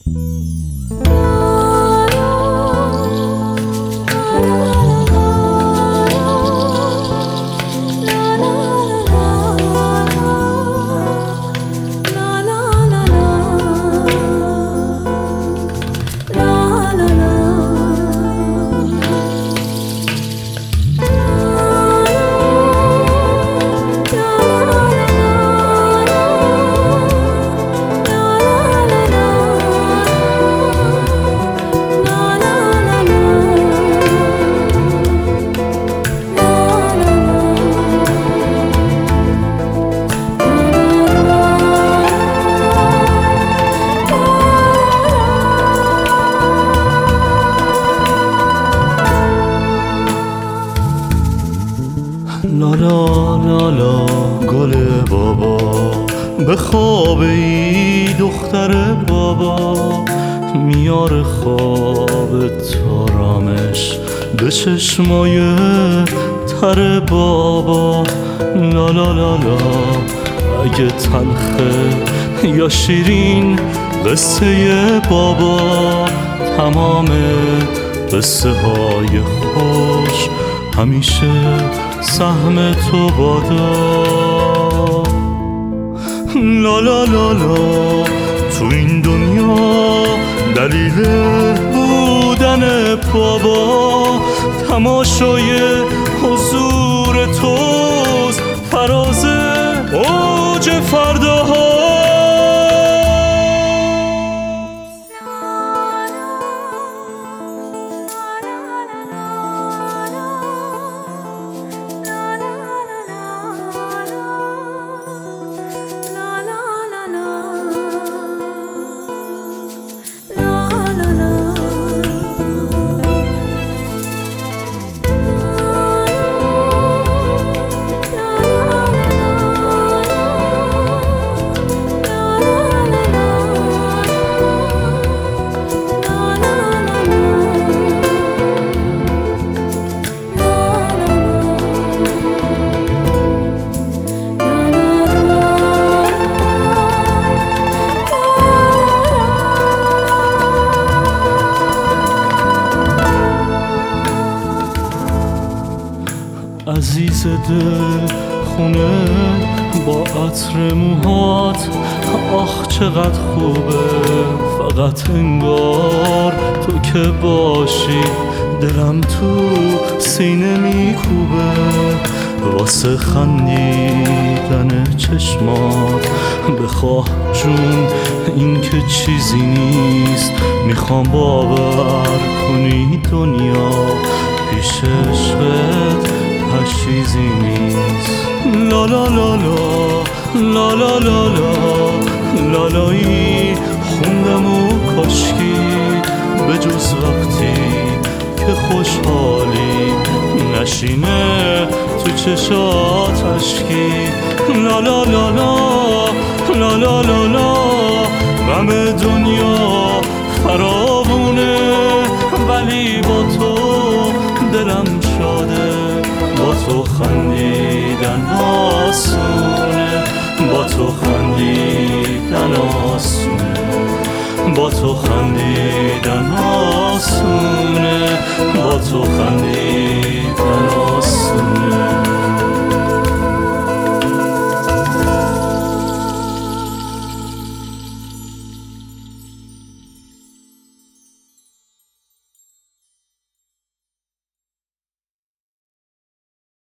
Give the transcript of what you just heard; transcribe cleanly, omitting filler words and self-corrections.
لالا لالا گل بابا، به خواب ای دختر بابا، میاره خواب تارامش به چشمای تر بابا. لالا لالا اگه تلخه یا شیرین قصه بابا، تمام قصه های خوش همیشه سهم تو بادا. لالا لالا تو این دنیا دلیل بودن بابا، تماشای حضور توست فراز اوج فرداها. عزیز دل خونه با عطر موهات، آخ چقدر خوبه، فقط انگار تو که باشی دلم تو سینه میکوبه. واسه خندیدن چشمات بخواه جون این که چیزی نیست، میخوام باور کنی دنیا پیش عشقت هر چیزی نیست. لالا لالا لالا لالا لالایی خوندم و کاشکی، به جز وقتی که خوشحالی نشینه تو چشات اشکی. لالا لالا لالا لالا غم دنیا خرابونه، ولی با تو دلم شاده، با تو خندیدن آسونه، با تو خندیدن آسونه، با تو خندیدن آسونه، با تو خندیدن آسونه.